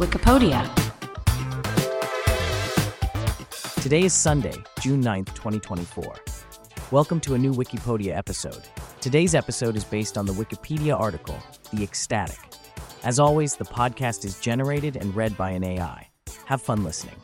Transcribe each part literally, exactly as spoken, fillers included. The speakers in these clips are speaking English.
Wikipedia. Today is Sunday, June ninth, twenty twenty-four. Welcome to a new Wikipedia episode. Today's episode is based on the Wikipedia article, The Ecstatic. As always, the podcast is generated and read by an A I. Have fun listening.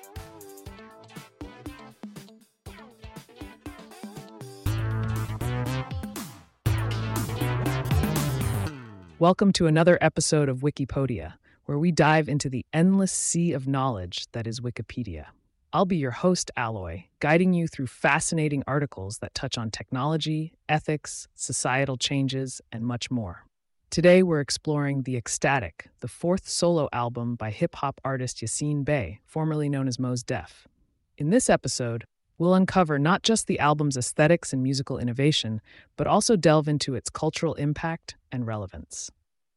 Welcome to another episode of Wikipedia, where we dive into the endless sea of knowledge that is Wikipedia. I'll be your host, Alloy, guiding you through fascinating articles that touch on technology, ethics, societal changes, and much more. Today, we're exploring The Ecstatic, the fourth solo album by hip-hop artist Yasiin Bey, formerly known as Mos Def. In this episode, we'll uncover not just the album's aesthetics and musical innovation, but also delve into its cultural impact and relevance.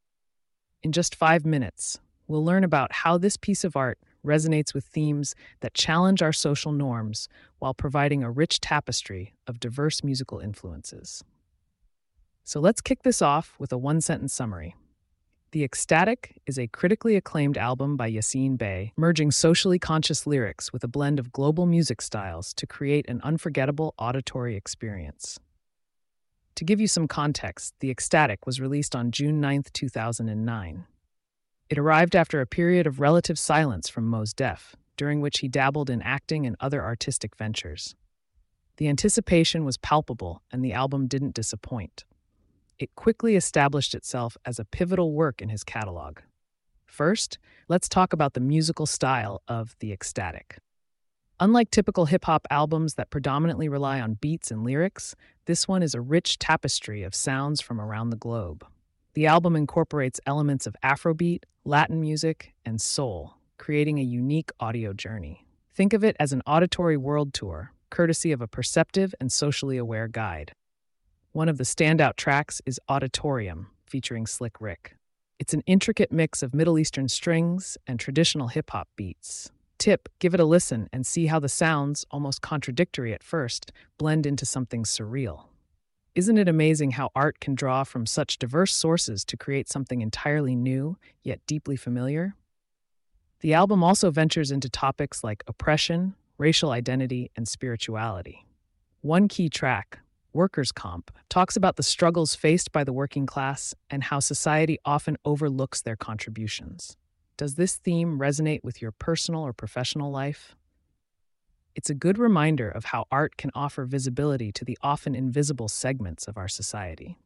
In just five minutes, we'll learn about how this piece of art resonates with themes that challenge our social norms while providing a rich tapestry of diverse musical influences. So let's kick this off with a one-sentence summary. The Ecstatic is a critically acclaimed album by Yasiin Bey, merging socially conscious lyrics with a blend of global music styles to create an unforgettable auditory experience. To give you some context, The Ecstatic was released on June ninth, two thousand nine. It arrived after a period of relative silence from Mos Def, during which he dabbled in acting and other artistic ventures. The anticipation was palpable, and the album didn't disappoint. It quickly established itself as a pivotal work in his catalog. First, let's talk about the musical style of The Ecstatic. Unlike typical hip-hop albums that predominantly rely on beats and lyrics, this one is a rich tapestry of sounds from around the globe. The album incorporates elements of Afrobeat, Latin music, and soul, creating a unique audio journey. Think of it as an auditory world tour, courtesy of a perceptive and socially aware guide. One of the standout tracks is Auditorium, featuring Slick Rick. It's an intricate mix of Middle Eastern strings and traditional hip-hop beats. Tip, give it a listen and see how the sounds, almost contradictory at first, blend into something surreal. Isn't it amazing how art can draw from such diverse sources to create something entirely new, yet deeply familiar? The album also ventures into topics like oppression, racial identity, and spirituality. One key track, Workers' Comp, talks about the struggles faced by the working class and how society often overlooks their contributions. Does this theme resonate with your personal or professional life? It's a good reminder of how art can offer visibility to the often invisible segments of our society.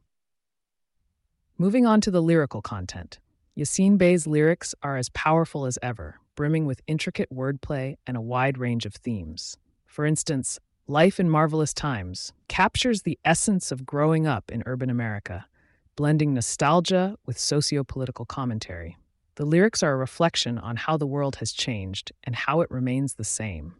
Moving on to the lyrical content, Yasiin Bey's lyrics are as powerful as ever, brimming with intricate wordplay and a wide range of themes. For instance, Life in Marvelous Times captures the essence of growing up in urban America, blending nostalgia with socio-political commentary. The lyrics are a reflection on how the world has changed and how it remains the same.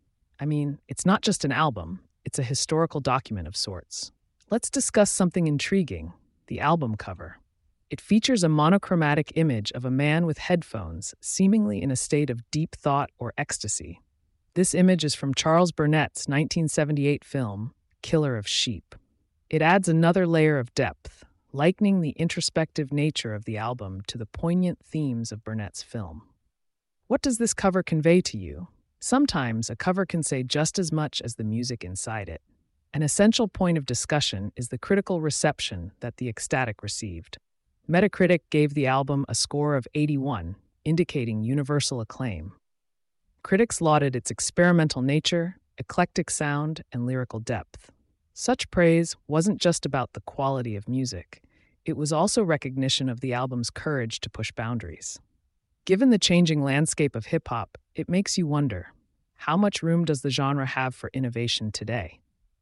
I mean, it's not just an album, it's a historical document of sorts. Let's discuss something intriguing, the album cover. It features a monochromatic image of a man with headphones, seemingly in a state of deep thought or ecstasy. This image is from Charles Burnett's nineteen seventy-eight film, Killer of Sheep. It adds another layer of depth, likening the introspective nature of the album to the poignant themes of Burnett's film. What does this cover convey to you? Sometimes a cover can say just as much as the music inside it. An essential point of discussion is the critical reception that The Ecstatic received. Metacritic gave the album a score of eighty-one, indicating universal acclaim. Critics lauded its experimental nature, eclectic sound, and lyrical depth. Such praise wasn't just about the quality of music. It was also recognition of the album's courage to push boundaries. Given the changing landscape of hip-hop, it makes you wonder, how much room does the genre have for innovation today?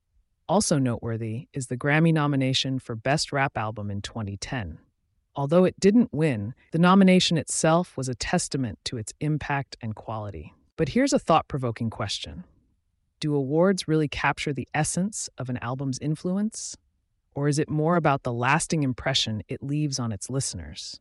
Also noteworthy is the Grammy nomination for Best Rap Album in twenty ten. Although it didn't win, the nomination itself was a testament to its impact and quality. But here's a thought-provoking question. Do awards really capture the essence of an album's influence? Or is it more about the lasting impression it leaves on its listeners?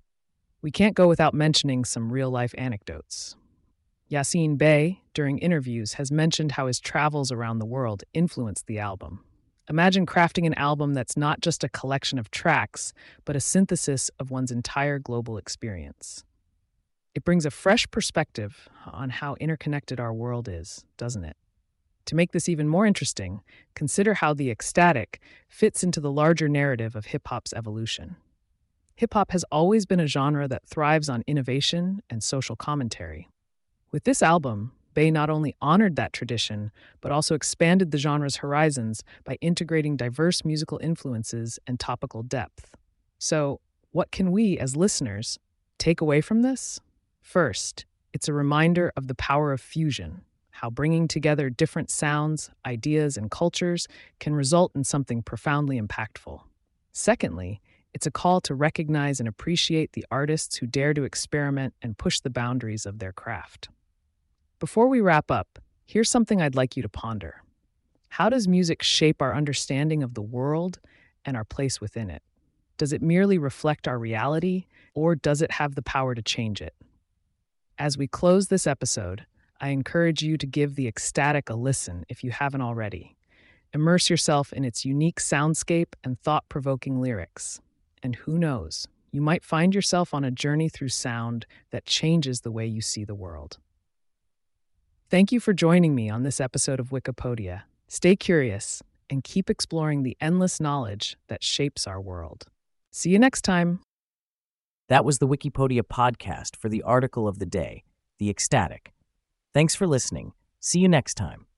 We can't go without mentioning some real-life anecdotes. Yasiin Bey, during interviews, has mentioned how his travels around the world influenced the album. Imagine crafting an album that's not just a collection of tracks, but a synthesis of one's entire global experience. It brings a fresh perspective on how interconnected our world is, doesn't it? To make this even more interesting, consider how the ecstatic fits into the larger narrative of hip hop's evolution. Hip hop has always been a genre that thrives on innovation and social commentary. With this album, Bey not only honored that tradition, but also expanded the genre's horizons by integrating diverse musical influences and topical depth. So, what can we, as listeners, take away from this? First, it's a reminder of the power of fusion, how bringing together different sounds, ideas, and cultures can result in something profoundly impactful. Secondly, it's a call to recognize and appreciate the artists who dare to experiment and push the boundaries of their craft. Before we wrap up, here's something I'd like you to ponder. How does music shape our understanding of the world and our place within it? Does it merely reflect our reality, or does it have the power to change it? As we close this episode, I encourage you to give the ecstatic a listen if you haven't already. Immerse yourself in its unique soundscape and thought-provoking lyrics. And who knows, you might find yourself on a journey through sound that changes the way you see the world. Thank you for joining me on this episode of Wikipedia. Stay curious and keep exploring the endless knowledge that shapes our world. See you next time. That was the Wikipedia podcast for the article of the day, The Ecstatic. Thanks for listening. See you next time.